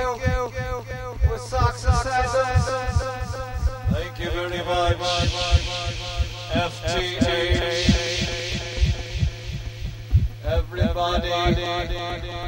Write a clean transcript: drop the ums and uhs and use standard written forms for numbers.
with socks and sandals. Thank you very much. FTH. Everybody.